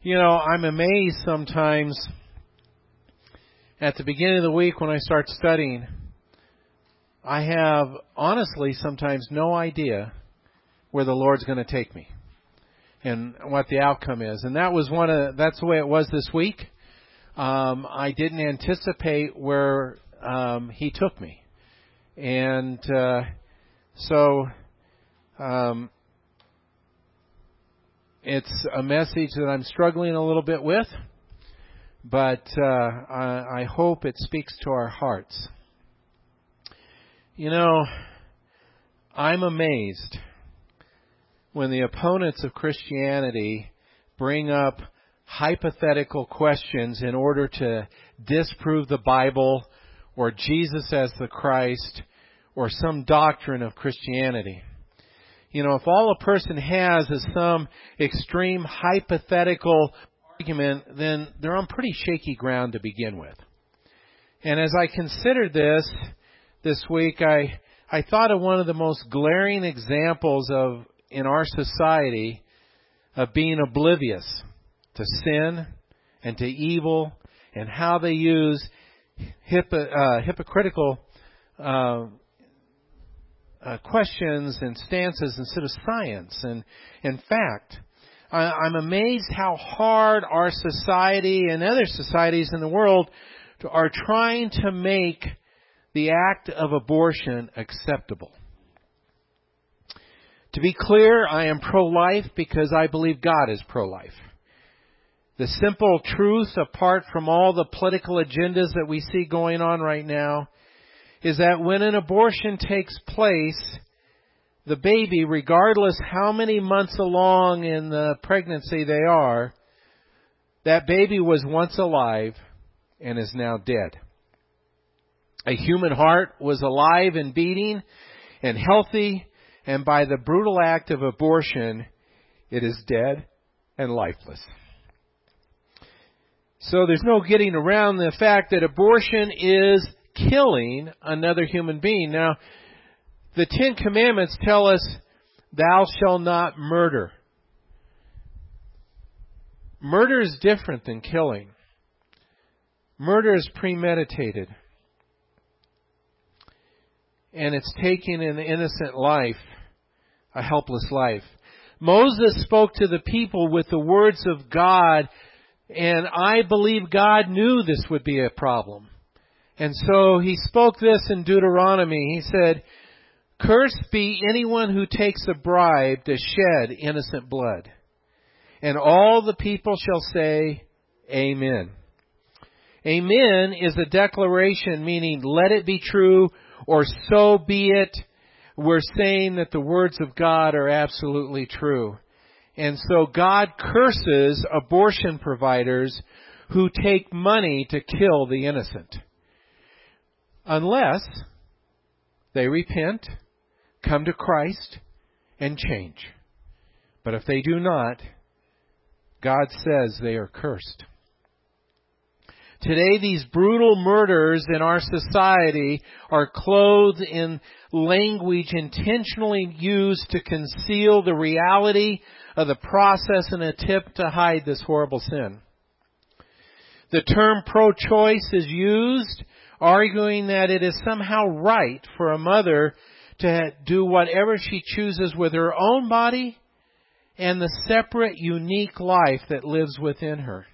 You know, I'm amazed sometimes at the beginning of the week when I start studying. I have honestly sometimes no idea where the Lord's going to take me and what the outcome is. And that's the way it was this week. I didn't anticipate where He took me. And so it's a message that I'm struggling a little bit with, but I hope it speaks to our hearts. You know, I'm amazed when the opponents of Christianity bring up hypothetical questions in order to disprove the Bible or Jesus as the Christ or some doctrine of Christianity. You know, if all a person has is some extreme hypothetical argument, then they're on pretty shaky ground to begin with. And as I considered this week, I thought of one of the most glaring examples in our society of being oblivious to sin and to evil and how they use hypocritical questions and stances instead of science and fact. I'm amazed how hard our society and other societies in the world are trying to make the act of abortion acceptable. To be clear, I am pro-life because I believe God is pro-life. The simple truth, apart from all the political agendas that we see going on right now, is that when an abortion takes place, the baby, regardless how many months along in the pregnancy they are, that baby was once alive and is now dead. A human heart was alive and beating and healthy, and by the brutal act of abortion, it is dead and lifeless. So there's no getting around the fact that abortion is killing another human being. Now, the Ten Commandments tell us, thou shalt not murder. Murder is different than killing. Murder is premeditated. And it's taking an innocent life, a helpless life. Moses spoke to the people with the words of God, and I believe God knew this would be a problem. And so he spoke this in Deuteronomy. He said, cursed be anyone who takes a bribe to shed innocent blood. And all the people shall say, Amen. Amen is a declaration meaning let it be true or so be it. We're saying that the words of God are absolutely true. And so God curses abortion providers who take money to kill the innocent. Unless they repent, come to Christ, and change. But if they do not, God says they are cursed. Today, these brutal murders in our society are clothed in language intentionally used to conceal the reality of the process and attempt to hide this horrible sin. The term pro-choice is used, arguing that it is somehow right for a mother to do whatever she chooses with her own body and the separate, unique life that lives within her.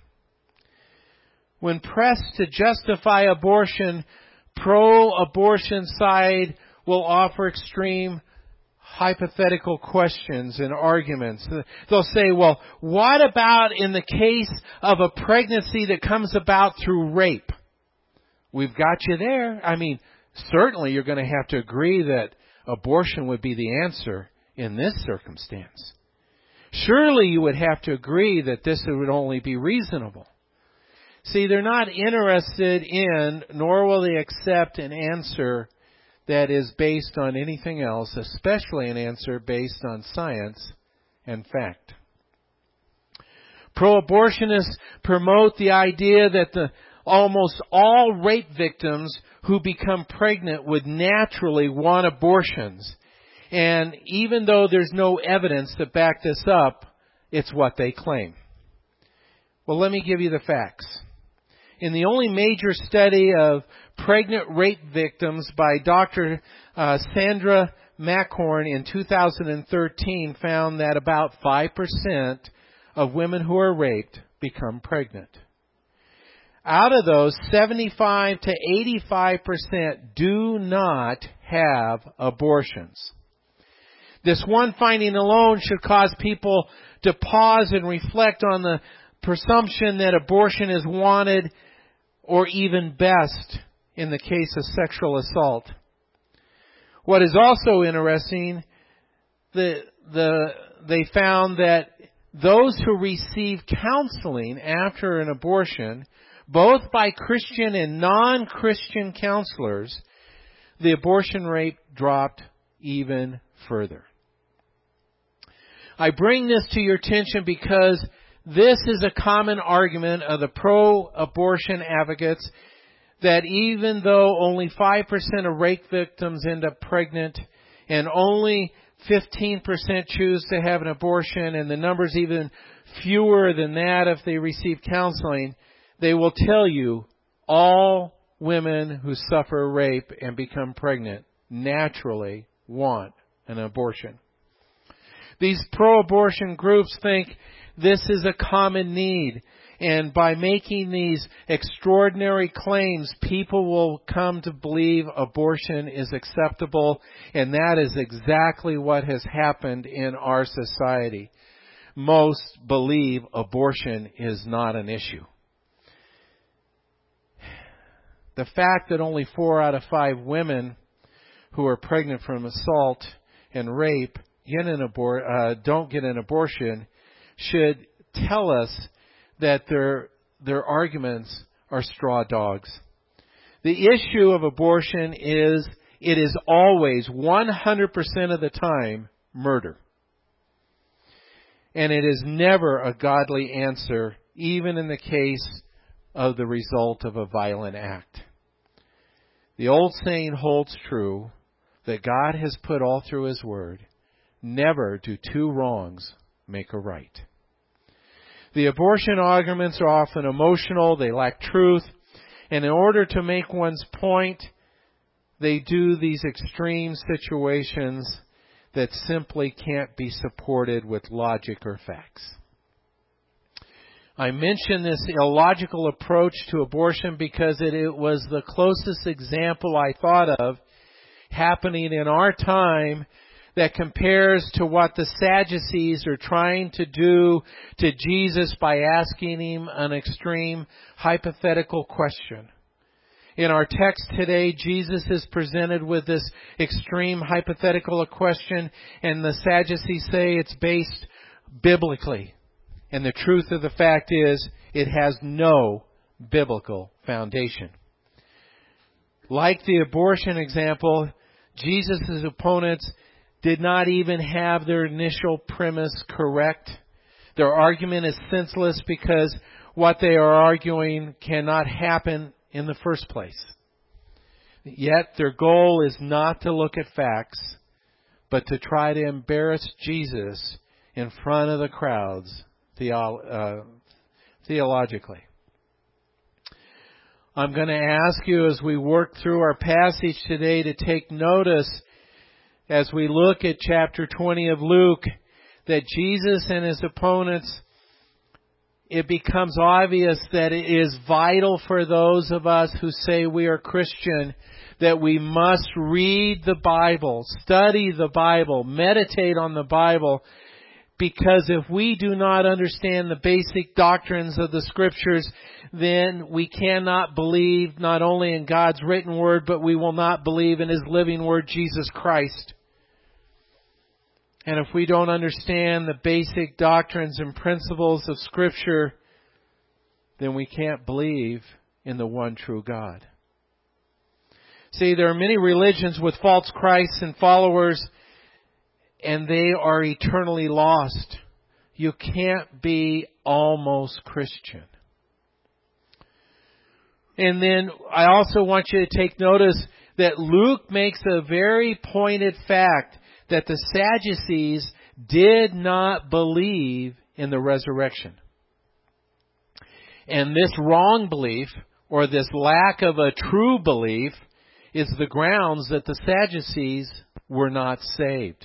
When pressed to justify abortion, pro-abortion side will offer extreme hypothetical questions and arguments. They'll say, well, what about in the case of a pregnancy that comes about through rape? We've got you there. I mean, certainly you're going to have to agree that abortion would be the answer in this circumstance. Surely you would have to agree that this would only be reasonable. See, they're not interested in, nor will they accept an answer that is based on anything else, especially an answer based on science and fact. Pro-abortionists promote the idea that almost all rape victims who become pregnant would naturally want abortions. And even though there's no evidence to back this up, it's what they claim. Well, let me give you the facts. In the only major study of pregnant rape victims by Dr. Sandra Mackhorn in 2013 found that about 5% of women who are raped become pregnant. Out of those, 75 to 85% do not have abortions. This one finding alone should cause people to pause and reflect on the presumption that abortion is wanted or even best in the case of sexual assault. What is also interesting, they found that those who receive counseling after an abortion, both by Christian and non-Christian counselors, the abortion rate dropped even further. I bring this to your attention because this is a common argument of the pro-abortion advocates that even though only 5% of rape victims end up pregnant and only 15% choose to have an abortion, and the number's even fewer than that if they receive counseling, they will tell you all women who suffer rape and become pregnant naturally want an abortion. These pro-abortion groups think this is a common need, and by making these extraordinary claims, people will come to believe abortion is acceptable, and that is exactly what has happened in our society. Most believe abortion is not an issue. The fact that only 4 out of 5 women who are pregnant from assault and rape don't get an abortion should tell us that their arguments are straw dogs. The issue of abortion is it is always 100% of the time murder. And it is never a godly answer, even in the case of the result of a violent act. The old saying holds true that God has put all through His Word, never do 2 wrongs make a right. The abortion arguments are often emotional, they lack truth, and in order to make one's point, they do these extreme situations that simply can't be supported with logic or facts. I mention this illogical approach to abortion because it was the closest example I thought of happening in our time that compares to what the Sadducees are trying to do to Jesus by asking Him an extreme hypothetical question. In our text today, Jesus is presented with this extreme hypothetical question, and the Sadducees say it's based biblically. And the truth of the fact is, it has no biblical foundation. Like the abortion example, Jesus' opponents did not even have their initial premise correct. Their argument is senseless because what they are arguing cannot happen in the first place. Yet their goal is not to look at facts, but to try to embarrass Jesus in front of the crowds theologically. I'm going to ask you as we work through our passage today to take notice as we look at chapter 20 of Luke that Jesus and His opponents, it becomes obvious that it is vital for those of us who say we are Christian that we must read the Bible, study the Bible, meditate on the Bible, because if we do not understand the basic doctrines of the Scriptures, then we cannot believe not only in God's written Word, but we will not believe in His living Word, Jesus Christ. And if we don't understand the basic doctrines and principles of Scripture, then we can't believe in the one true God. See, there are many religions with false Christs and followers, and they are eternally lost. You can't be almost Christian. And then I also want you to take notice that Luke makes a very pointed fact that the Sadducees did not believe in the resurrection. And this wrong belief, or this lack of a true belief, is the grounds that the Sadducees were not saved.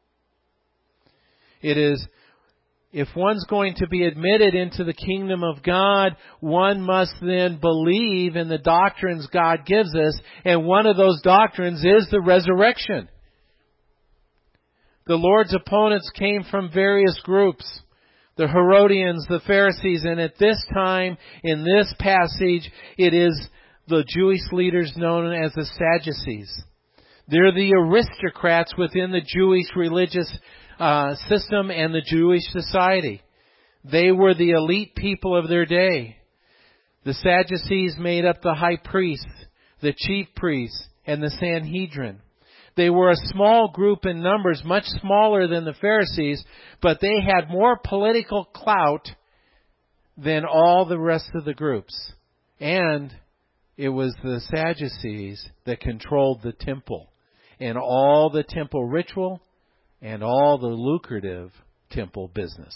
It is, if one's going to be admitted into the kingdom of God, one must then believe in the doctrines God gives us, and one of those doctrines is the resurrection. The Lord's opponents came from various groups. The Herodians, the Pharisees, and at this time, in this passage, it is the Jewish leaders known as the Sadducees. They're the aristocrats within the Jewish religious system and the Jewish society. They were the elite people of their day. The Sadducees made up the high priests, the chief priests, and the Sanhedrin. They were a small group in numbers, much smaller than the Pharisees, but they had more political clout than all the rest of the groups. And it was the Sadducees that controlled the temple and all the temple ritual and all the lucrative temple business.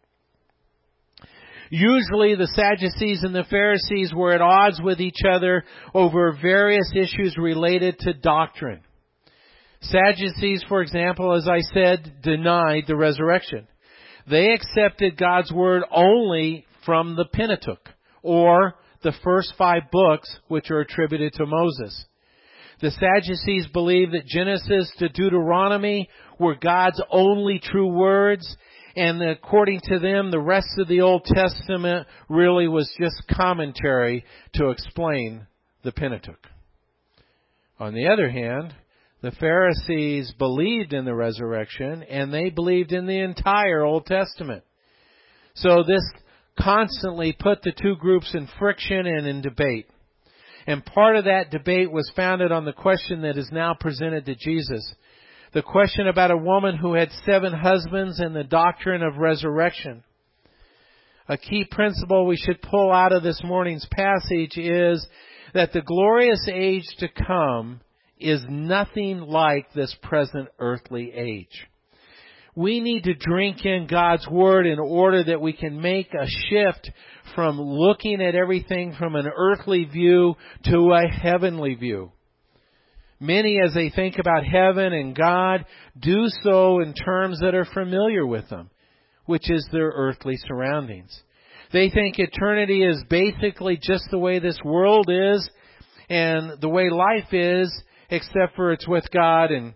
Usually the Sadducees and the Pharisees were at odds with each other over various issues related to doctrine. Sadducees, for example, as I said, denied the resurrection. They accepted God's Word only from the Pentateuch, or the first 5 books which are attributed to Moses. The Sadducees believed that Genesis to Deuteronomy were God's only true words, and according to them, the rest of the Old Testament really was just commentary to explain the Pentateuch. On the other hand, the Pharisees believed in the resurrection, and they believed in the entire Old Testament. So this constantly put the two groups in friction and in debate. And part of that debate was founded on the question that is now presented to Jesus. The question about a woman who had 7 husbands and the doctrine of resurrection. A key principle we should pull out of this morning's passage is that the glorious age to come is nothing like this present earthly age. We need to drink in God's Word in order that we can make a shift from looking at everything from an earthly view to a heavenly view. Many, as they think about heaven and God, do so in terms that are familiar with them, which is their earthly surroundings. They think eternity is basically just the way this world is and the way life is, except for it's with God and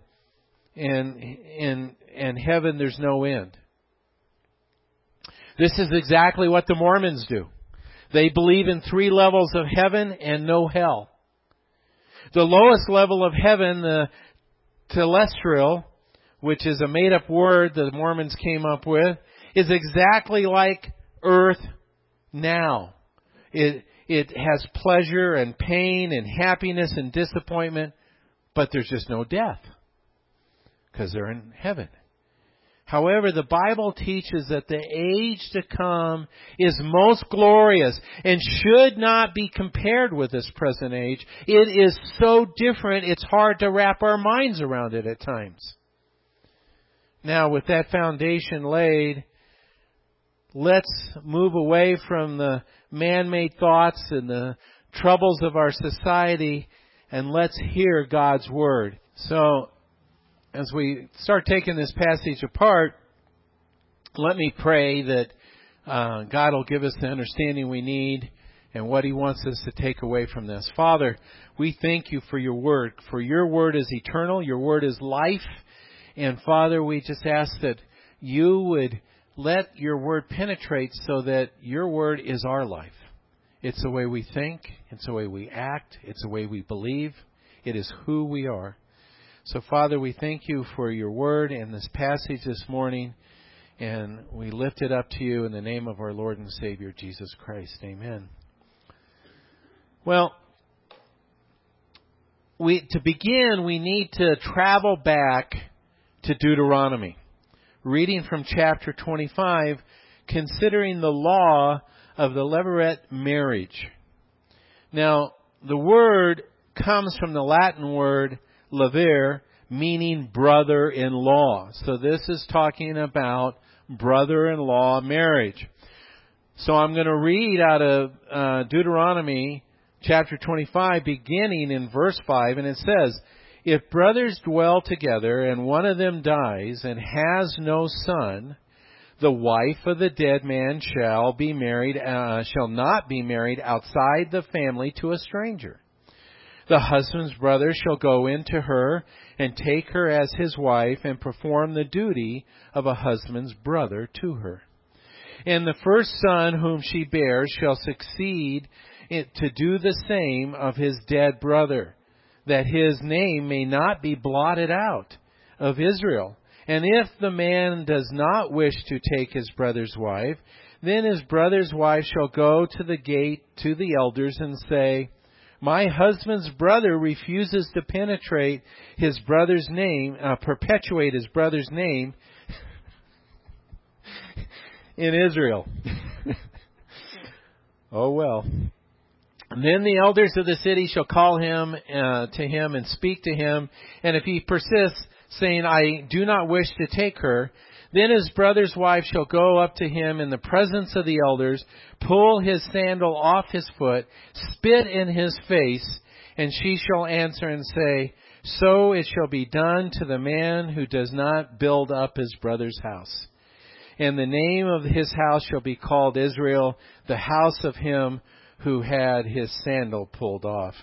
heaven there's no end. This is exactly what the Mormons do. They believe in 3 levels of heaven and no hell. The lowest level of heaven, the telestial, which is a made-up word that the Mormons came up with, is exactly like earth now. It has pleasure and pain and happiness and disappointment, but there's just no death because they're in heaven. However, the Bible teaches that the age to come is most glorious and should not be compared with this present age. It is so different, it's hard to wrap our minds around it at times. Now, with that foundation laid, let's move away from the man-made thoughts and the troubles of our society, and let's hear God's Word. So, as we start taking this passage apart, let me pray that God will give us the understanding we need and what He wants us to take away from this. Father, we thank You for Your Word, for Your Word is eternal, Your Word is life, and Father, we just ask that You would let Your Word penetrate so that Your Word is our life. It's the way we think, it's the way we act, it's the way we believe, it is who we are. So, Father, we thank You for Your Word and this passage this morning, and we lift it up to You in the name of our Lord and Savior, Jesus Christ. Amen. Well, to begin, we need to travel back to Deuteronomy, reading from chapter 25, considering the law of the Levirate marriage. Now, the word comes from the Latin word levir, meaning brother-in-law. So this is talking about brother-in-law marriage. So I'm going to read out of Deuteronomy chapter 25, beginning in verse 5, and it says, "If brothers dwell together, and one of them dies and has no son, the wife of the dead man shall not be married outside the family to a stranger. The husband's brother shall go in to her and take her as his wife and perform the duty of a husband's brother to her. And the first son whom she bears shall succeed to do the same of his dead brother, that his name may not be blotted out of Israel. And if the man does not wish to take his brother's wife, then his brother's wife shall go to the gate to the elders and say, my husband's brother refuses to perpetuate his brother's name in Israel." Oh well. "And then the elders of the city shall call him to him and speak to him. And if he persists, saying, I do not wish to take her, then his brother's wife shall go up to him in the presence of the elders, pull his sandal off his foot, spit in his face, and she shall answer and say, so it shall be done to the man who does not build up his brother's house. And the name of his house shall be called Israel, the house of him who had his sandal pulled off."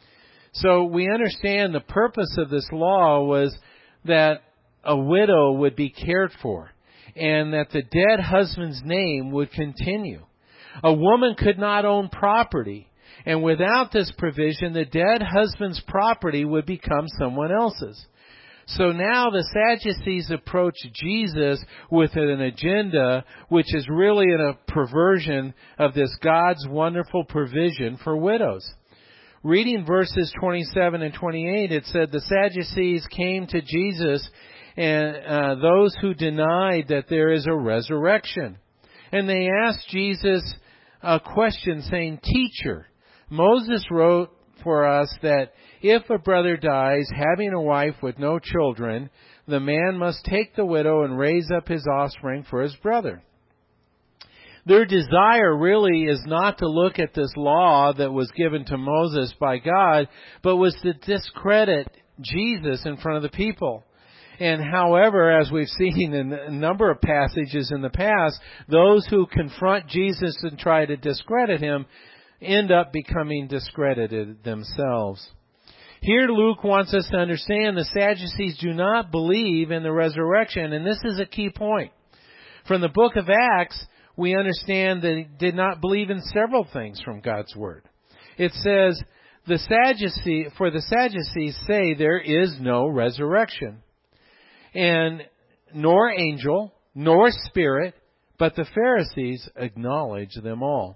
So we understand the purpose of this law was that a widow would be cared for, and that the dead husband's name would continue. A woman could not own property, and without this provision, the dead husband's property would become someone else's. So now the Sadducees approach Jesus with an agenda which is really a perversion of this God's wonderful provision for widows. Reading verses 27 and 28, it said, "The Sadducees came to Jesus and those who denied that there is a resurrection. And they asked Jesus a question saying, Teacher, Moses wrote for us that if a brother dies having a wife with no children, the man must take the widow and raise up his offspring for his brother." Their desire really is not to look at this law that was given to Moses by God, but was to discredit Jesus in front of the people. And however, as we've seen in a number of passages in the past, those who confront Jesus and try to discredit him end up becoming discredited themselves. Here Luke wants us to understand the Sadducees do not believe in the resurrection, and this is a key point. From the book of Acts, we understand that he did not believe in several things from God's Word. It says, the Sadducees say there is no resurrection, and nor angel, nor spirit, but the Pharisees acknowledge them all.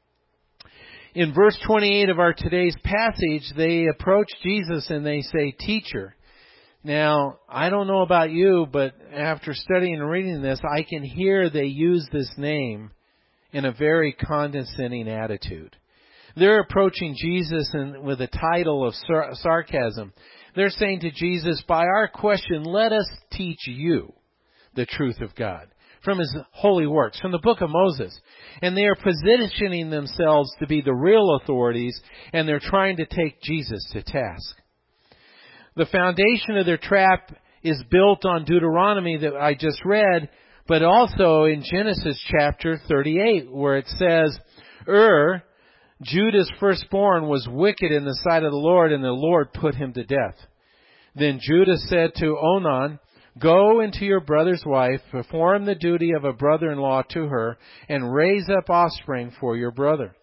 In verse 28 of our today's passage, they approach Jesus and they say, Teacher. Now, I don't know about you, but after studying and reading this, I can hear they use this name in a very condescending attitude. They're approaching Jesus with a title of sarcasm. They're saying to Jesus, by our question, let us teach you the truth of God from His holy works, from the book of Moses. And they are positioning themselves to be the real authorities, and they're trying to take Jesus to task. The foundation of their trap is built on Deuteronomy that I just read, but also in Genesis chapter 38, where it says, Judah's firstborn, was wicked in the sight of the Lord, and the Lord put him to death. Then Judah said to Onan, Go into your brother's wife, perform the duty of a brother-in-law to her, and raise up offspring for your brother.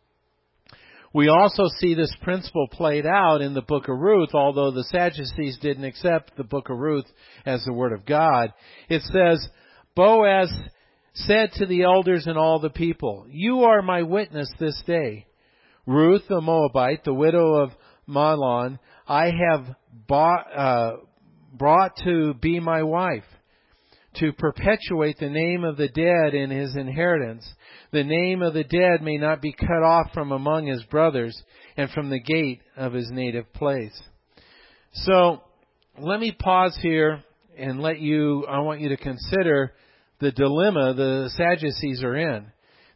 We also see this principle played out in the book of Ruth, although the Sadducees didn't accept the book of Ruth as the word of God. It says, Boaz said to the elders and all the people, You are my witness this day. Ruth the Moabite, the widow of Mahlon, I have brought to be my wife, to perpetuate the name of the dead in his inheritance. The name of the dead may not be cut off from among his brothers and from the gate of his native place. So let me pause here and I want you to consider the dilemma the Sadducees are in.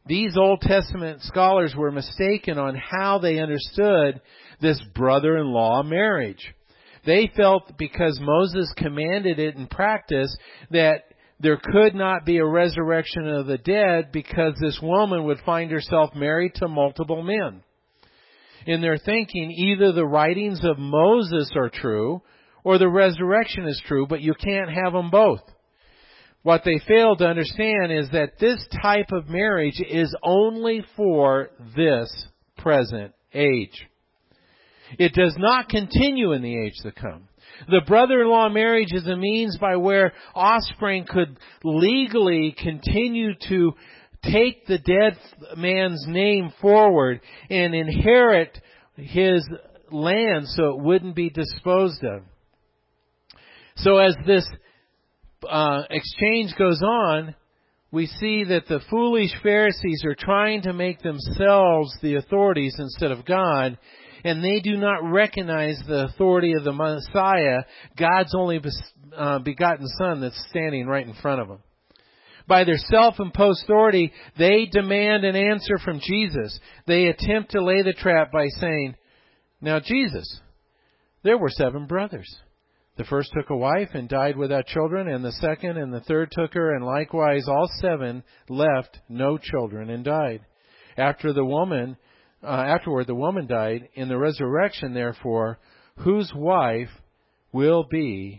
These Old Testament scholars were mistaken on how they understood this brother-in-law marriage. They felt because Moses commanded it in practice that there could not be a resurrection of the dead because this woman would find herself married to multiple men. In their thinking, either the writings of Moses are true or the resurrection is true, but you can't have them both. What they failed to understand is that this type of marriage is only for this present age. It does not continue in the age to come. The brother-in-law marriage is a means by where offspring could legally continue to take the dead man's name forward and inherit his land so it wouldn't be disposed of. So as this exchange goes on, we see that the foolish Pharisees are trying to make themselves the authorities instead of God, and they do not recognize the authority of the Messiah, God's only begotten Son that's standing right in front of them. By their self-imposed authority, they demand an answer from Jesus. They attempt to lay the trap by saying, "Now Jesus, there were 7 brothers. The first took a wife and died without children, and the second and the third took her, and likewise all 7 left no children and died. Afterward the woman died. In the resurrection, therefore, whose wife will the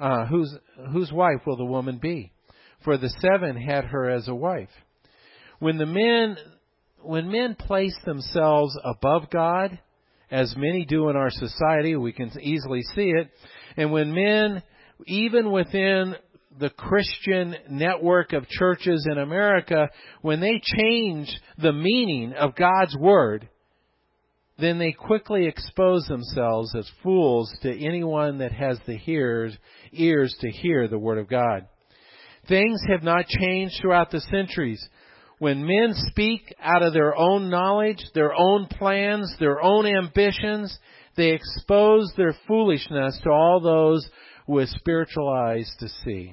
woman be? For the 7 had her as a wife." When men place themselves above God, as many do in our society, we can easily see it, and when men, even within the Christian network of churches in America, when they change the meaning of God's Word, then they quickly expose themselves as fools to anyone that has the ears to hear the Word of God. Things have not changed throughout the centuries. When men speak out of their own knowledge, their own plans, their own ambitions, they expose their foolishness to all those with spiritual eyes to see.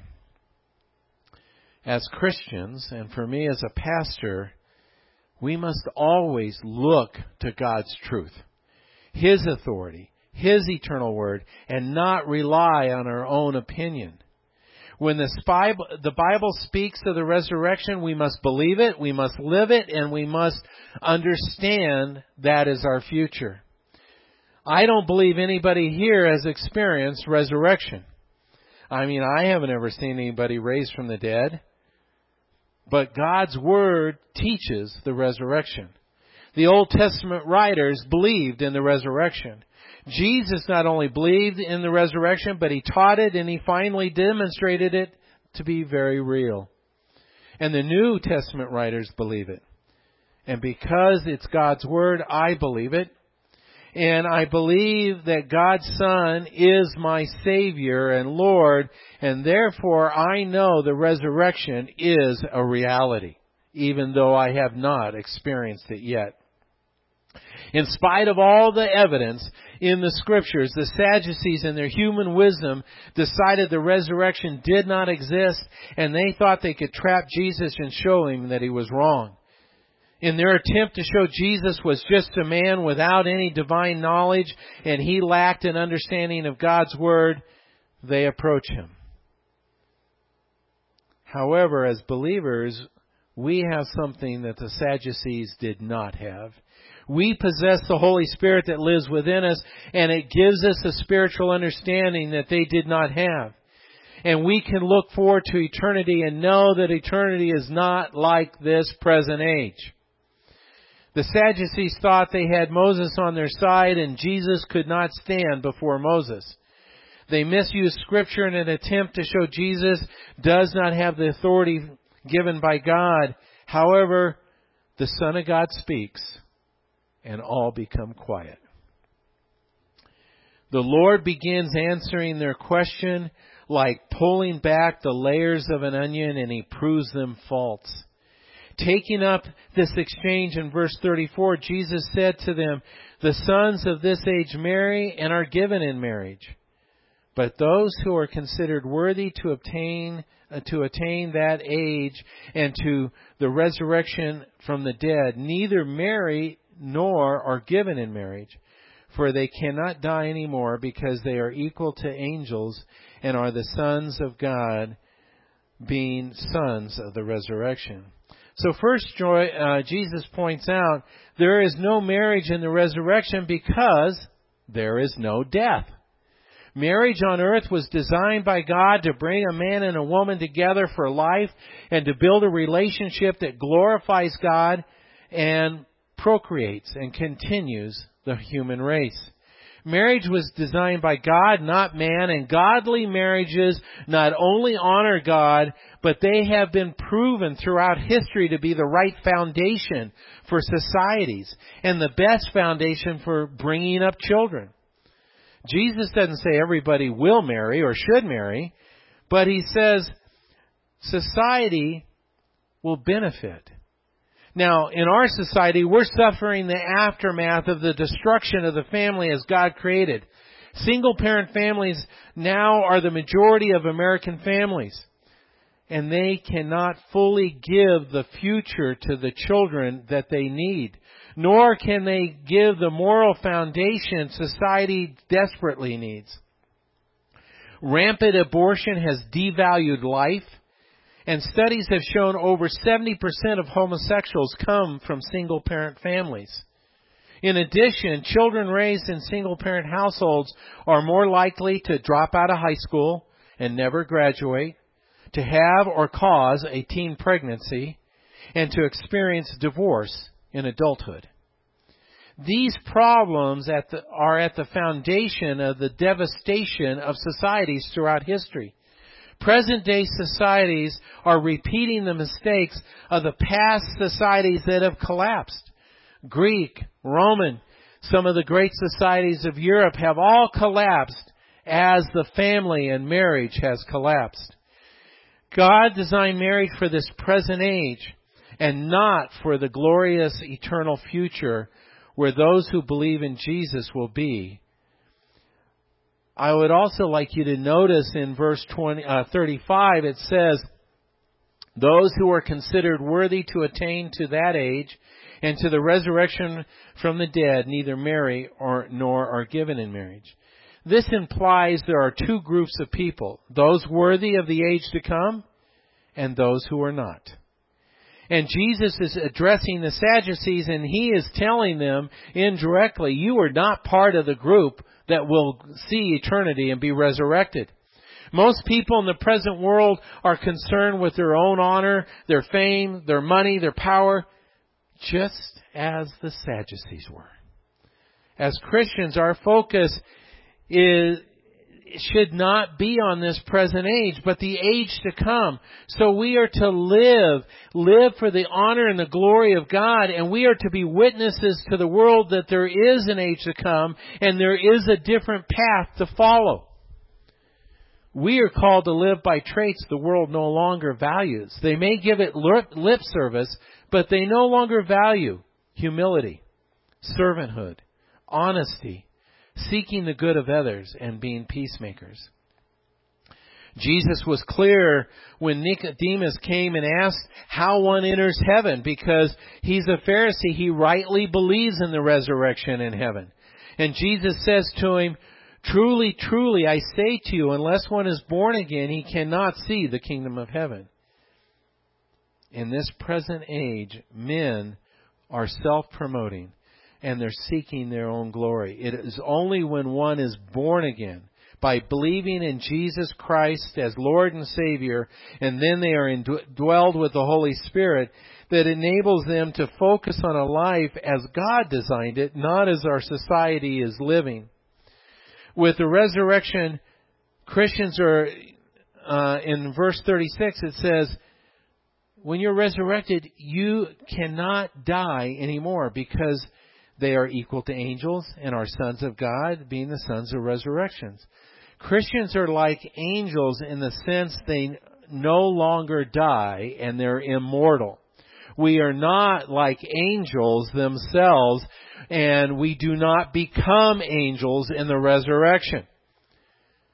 As Christians, and for me as a pastor, we must always look to God's truth, His authority, His eternal Word, and not rely on our own opinion. When the Bible speaks of the resurrection, we must believe it, we must live it, and we must understand that is our future. I don't believe anybody here has experienced resurrection. I mean, I haven't ever seen anybody raised from the dead. But God's Word teaches the resurrection. The Old Testament writers believed in the resurrection. Jesus not only believed in the resurrection, but He taught it and He finally demonstrated it to be very real. And the New Testament writers believe it. And because it's God's Word, I believe it. And I believe that God's Son is my Savior and Lord, and therefore I know the resurrection is a reality, even though I have not experienced it yet. In spite of all the evidence in the Scriptures, the Sadducees in their human wisdom decided the resurrection did not exist, and they thought they could trap Jesus and show Him that He was wrong. In their attempt to show Jesus was just a man without any divine knowledge and he lacked an understanding of God's Word, they approach Him. However, as believers, we have something that the Sadducees did not have. We possess the Holy Spirit that lives within us, and it gives us a spiritual understanding that they did not have. And we can look forward to eternity and know that eternity is not like this present age. The Sadducees thought they had Moses on their side and Jesus could not stand before Moses. They misused Scripture in an attempt to show Jesus does not have the authority given by God. However, the Son of God speaks and all become quiet. The Lord begins answering their question like pulling back the layers of an onion, and He proves them false. Taking up this exchange in verse 34, Jesus said to them, "The sons of this age marry and are given in marriage, But those who are considered worthy to attain that age and to the resurrection from the dead neither marry nor are given in marriage, for they cannot die anymore, because they are equal to angels and are the sons of God, being sons of the resurrection. So first, Jesus points out there is no marriage in the resurrection because there is no death. Marriage on earth was designed by God to bring a man and a woman together for life and to build a relationship that glorifies God and procreates and continues the human race. Marriage was designed by God, not man, and godly marriages not only honor God, but they have been proven throughout history to be the right foundation for societies and the best foundation for bringing up children. Jesus doesn't say everybody will marry or should marry, but He says society will benefit. Now, in our society, we're suffering the aftermath of the destruction of the family as God created. Single-parent families now are the majority of American families, and they cannot fully give the future to the children that they need, nor can they give the moral foundation society desperately needs. Rampant abortion has devalued life, and studies have shown over 70% of homosexuals come from single-parent families. In addition, children raised in single-parent households are more likely to drop out of high school and never graduate, to have or cause a teen pregnancy, and to experience divorce in adulthood. These problems are at the foundation of the devastation of societies throughout history. Present-day societies are repeating the mistakes of the past societies that have collapsed. Greek, Roman, some of the great societies of Europe have all collapsed as the family and marriage has collapsed. God designed marriage for this present age and not for the glorious eternal future where those who believe in Jesus will be. I would also like you to notice in verse 35, it says, those who are considered worthy to attain to that age and to the resurrection from the dead neither marry nor are given in marriage. This implies there are two groups of people, those worthy of the age to come and those who are not. And Jesus is addressing the Sadducees, and He is telling them indirectly, you are not part of the group that will see eternity and be resurrected. Most people in the present world are concerned with their own honor, their fame, their money, their power, just as the Sadducees were. As Christians, our focus should not be on this present age, but the age to come. So we are to live for the honor and the glory of God, and we are to be witnesses to the world that there is an age to come, and there is a different path to follow. We are called to live by traits the world no longer values. They may give it lip service, but they no longer value humility, servanthood, honesty, seeking the good of others, and being peacemakers. Jesus was clear when Nicodemus came and asked how one enters heaven, because he's a Pharisee. He rightly believes in the resurrection in heaven. And Jesus says to him, truly, truly, I say to you, unless one is born again, he cannot see the kingdom of heaven. In this present age, men are self-promoting, and they're seeking their own glory. It is only when one is born again, by believing in Jesus Christ as Lord and Savior, and then they are indwelled with the Holy Spirit, that enables them to focus on a life as God designed it, not as our society is living. With the resurrection, Christians are, in verse 36, it says, when you're resurrected, you cannot die anymore, because they are equal to angels and are sons of God, being the sons of resurrections. Christians are like angels in the sense they no longer die and they're immortal. We are not like angels themselves, and we do not become angels in the resurrection.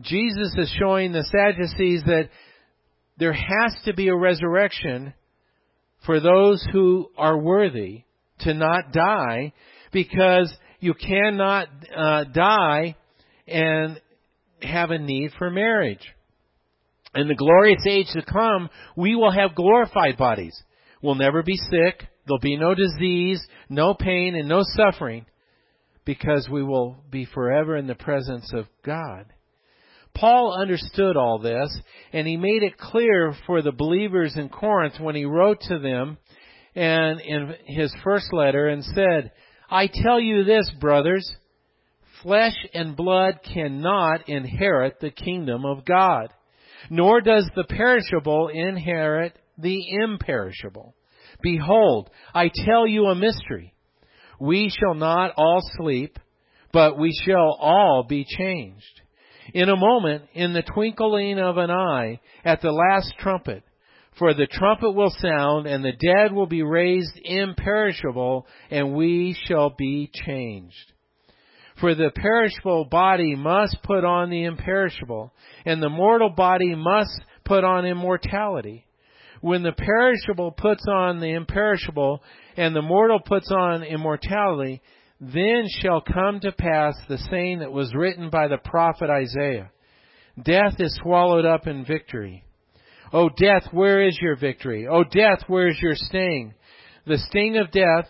Jesus is showing the Sadducees that there has to be a resurrection for those who are worthy to not die, because you cannot die and have a need for marriage. In the glorious age to come, we will have glorified bodies. We'll never be sick. There'll be no disease, no pain, and no suffering, because we will be forever in the presence of God. Paul understood all this, and he made it clear for the believers in Corinth when he wrote to them and in his first letter and said, I tell you this, brothers, flesh and blood cannot inherit the kingdom of God, nor does the perishable inherit the imperishable. Behold, I tell you a mystery. We shall not all sleep, but we shall all be changed. In a moment, in the twinkling of an eye, at the last trumpet. For the trumpet will sound, and the dead will be raised imperishable, and we shall be changed. For the perishable body must put on the imperishable, and the mortal body must put on immortality. When the perishable puts on the imperishable, and the mortal puts on immortality, then shall come to pass the saying that was written by the prophet Isaiah. Death is swallowed up in victory. O death, where is your victory? O death, where is your sting? The sting of death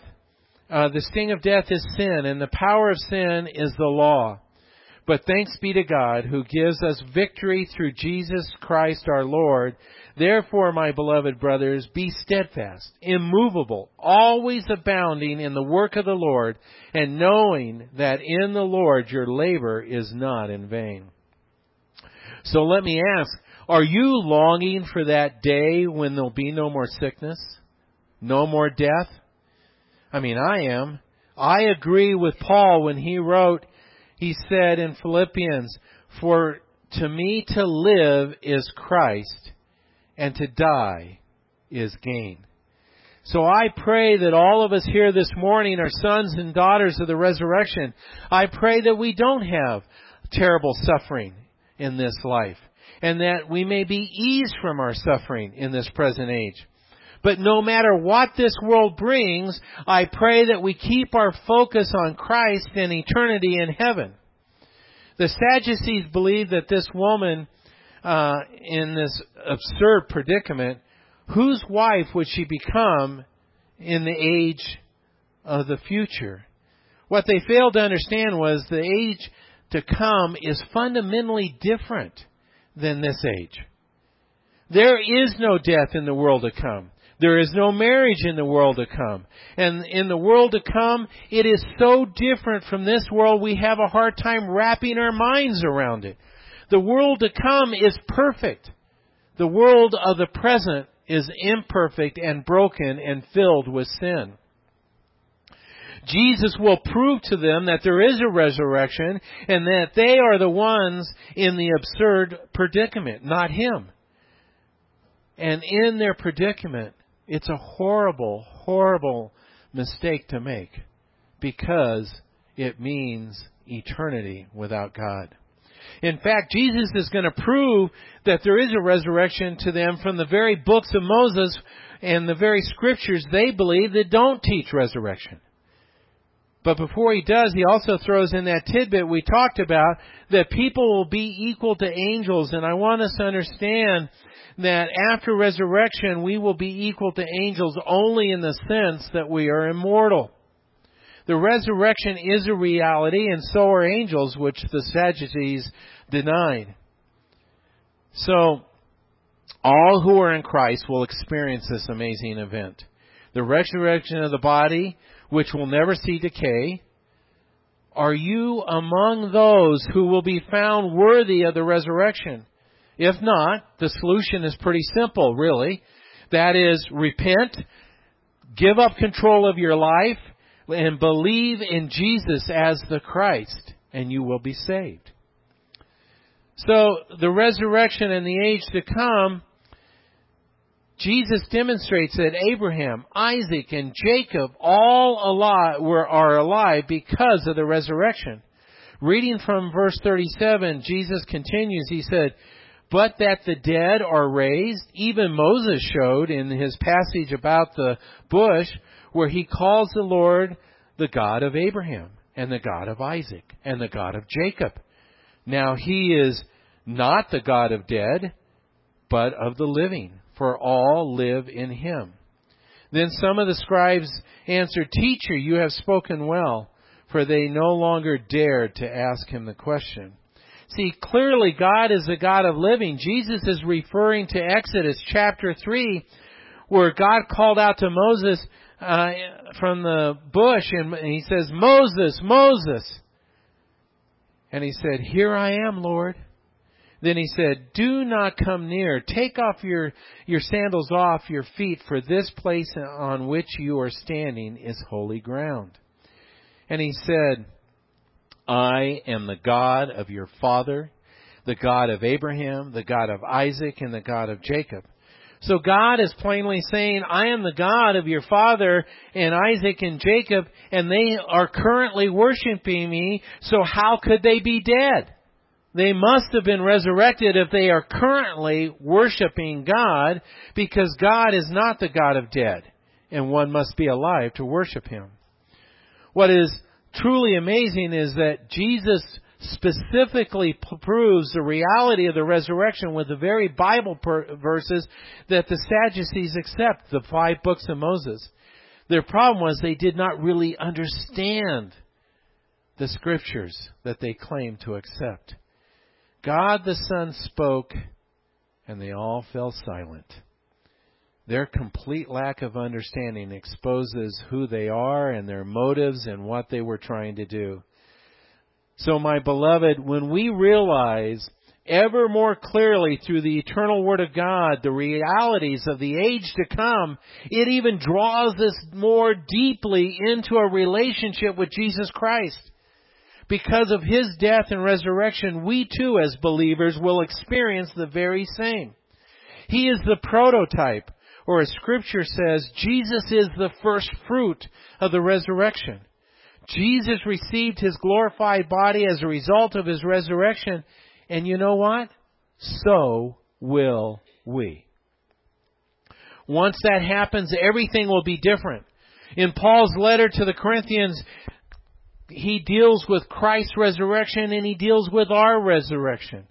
is sin, and the power of sin is the law. But thanks be to God, who gives us victory through Jesus Christ our Lord. Therefore, my beloved brothers, be steadfast, immovable, always abounding in the work of the Lord, and knowing that in the Lord your labor is not in vain. So let me ask, are you longing for that day when there'll be no more sickness, no more death? I mean, I am. I agree with Paul when he wrote, he said in Philippians, for to me to live is Christ, and to die is gain. So I pray that all of us here this morning are sons and daughters of the resurrection. I pray that we don't have terrible suffering in this life, and that we may be eased from our suffering in this present age. But no matter what this world brings, I pray that we keep our focus on Christ and eternity in heaven. The Sadducees believed that this woman, in this absurd predicament, whose wife would she become in the age of the future? What they failed to understand was the age to come is fundamentally different than this age. There is no death in the world to come. There is no marriage in the world to come. And in the world to come, it is so different from this world, we have a hard time wrapping our minds around it. The world to come is perfect. The world of the present is imperfect and broken and filled with sin. Jesus will prove to them that there is a resurrection and that they are the ones in the absurd predicament, not Him. And in their predicament, it's a horrible, horrible mistake to make, because it means eternity without God. In fact, Jesus is going to prove that there is a resurrection to them from the very books of Moses and the very scriptures they believe that don't teach resurrection. But before He does, He also throws in that tidbit we talked about, that people will be equal to angels. And I want us to understand that after resurrection, we will be equal to angels only in the sense that we are immortal. The resurrection is a reality, and so are angels, which the Sadducees denied. So, all who are in Christ will experience this amazing event. The resurrection of the body, which will never see decay. Are you among those who will be found worthy of the resurrection? If not, the solution is pretty simple, really. That is, repent, give up control of your life, and believe in Jesus as the Christ, and you will be saved. So, the resurrection and the age to come, Jesus demonstrates that Abraham, Isaac, and Jacob all are alive because of the resurrection. Reading from verse 37, Jesus continues. He said, "But that the dead are raised, even Moses showed in his passage about the bush, where he calls the Lord the God of Abraham, and the God of Isaac, and the God of Jacob. Now he is not the God of dead, but of the living, for all live in him." Then some of the scribes answered, "Teacher, you have spoken well," for they no longer dared to ask him the question. See, clearly God is the God of living. Jesus is referring to Exodus chapter 3, where God called out to Moses from the bush, and he says, "Moses, Moses." And he said, "Here I am, Lord." Then he said, "Do not come near. Take off your sandals off your feet, for this place on which you are standing is holy ground." And he said, "I am the God of your father, the God of Abraham, the God of Isaac, and the God of Jacob." So God is plainly saying, I am the God of your father and Isaac and Jacob, and they are currently worshiping me, so how could they be dead? They must have been resurrected if they are currently worshiping God, because God is not the God of dead, and one must be alive to worship him. What is truly amazing is that Jesus specifically proves the reality of the resurrection with the very Bible verses that the Sadducees accept, the 5 books of Moses. Their problem was they did not really understand the scriptures that they claimed to accept. God the Son spoke, and they all fell silent. Their complete lack of understanding exposes who they are and their motives and what they were trying to do. So, my beloved, when we realize ever more clearly through the eternal Word of God the realities of the age to come, it even draws us more deeply into a relationship with Jesus Christ. Because of His death and resurrection, we too, as believers, will experience the very same. He is the prototype, or as Scripture says, Jesus is the first fruit of the resurrection. Jesus received His glorified body as a result of His resurrection, and you know what? So will we. Once that happens, everything will be different. In Paul's letter to the Corinthians, he deals with Christ's resurrection and he deals with our resurrection.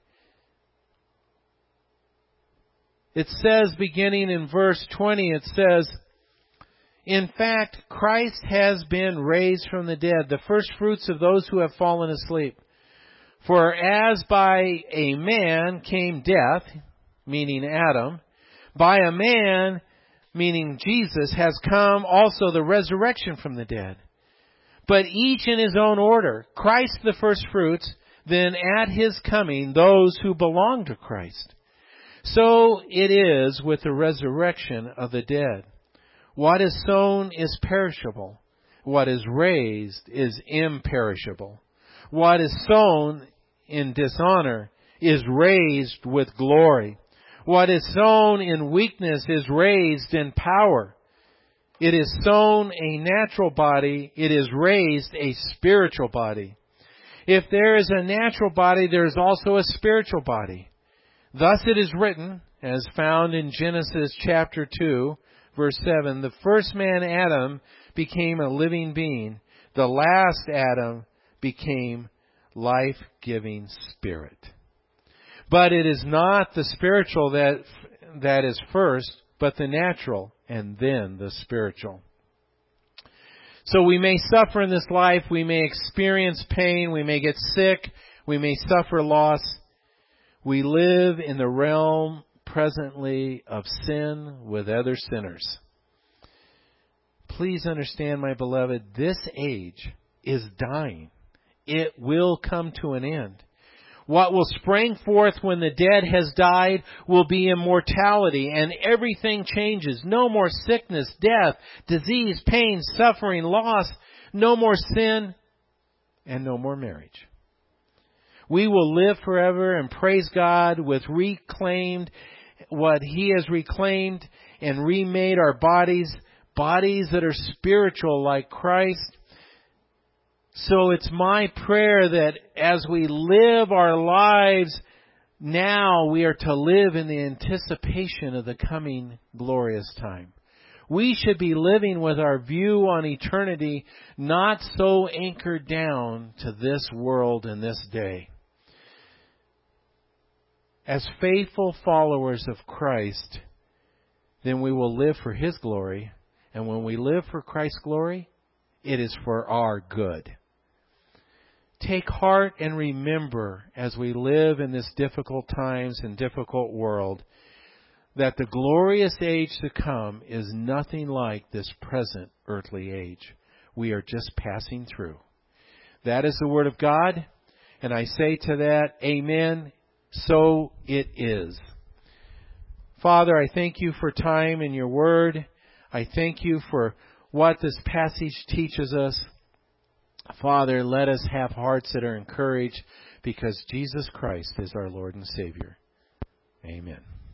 It says, beginning in verse 20, it says, "In fact, Christ has been raised from the dead, the first fruits of those who have fallen asleep. For as by a man came death," meaning Adam, "by a man," meaning Jesus, "has come also the resurrection from the dead. But each in his own order, Christ the first fruits, then at His coming those who belong to Christ. So it is with the resurrection of the dead. What is sown is perishable. What is raised is imperishable. What is sown in dishonor is raised with glory. What is sown in weakness is raised in power. It is sown a natural body, it is raised a spiritual body. If there is a natural body, there is also a spiritual body. Thus it is written, as found in Genesis chapter 2, verse 7, "The first man, Adam, became a living being. The last Adam became life-giving spirit." But it is not the spiritual that is first, but the natural, and then the spiritual. So we may suffer in this life, we may experience pain, we may get sick, we may suffer loss. We live in the realm presently of sin with other sinners. Please understand, my beloved, this age is dying. It will come to an end. What will spring forth when the dead has died will be immortality, and everything changes. No more sickness, death, disease, pain, suffering, loss, no more sin, and no more marriage. We will live forever and praise God with reclaimed what He has reclaimed and remade our bodies that are spiritual like Christ. So it's my prayer that as we live our lives now, we are to live in the anticipation of the coming glorious time. We should be living with our view on eternity not so anchored down to this world and this day. As faithful followers of Christ, then we will live for His glory. And when we live for Christ's glory, it is for our good. Take heart and remember as we live in this difficult times and difficult world that the glorious age to come is nothing like this present earthly age. We are just passing through. That is the Word of God, and I say to that, amen, so it is. Father, I thank you for time in your Word. I thank you for what this passage teaches us. Father, let us have hearts that are encouraged because Jesus Christ is our Lord and Savior. Amen.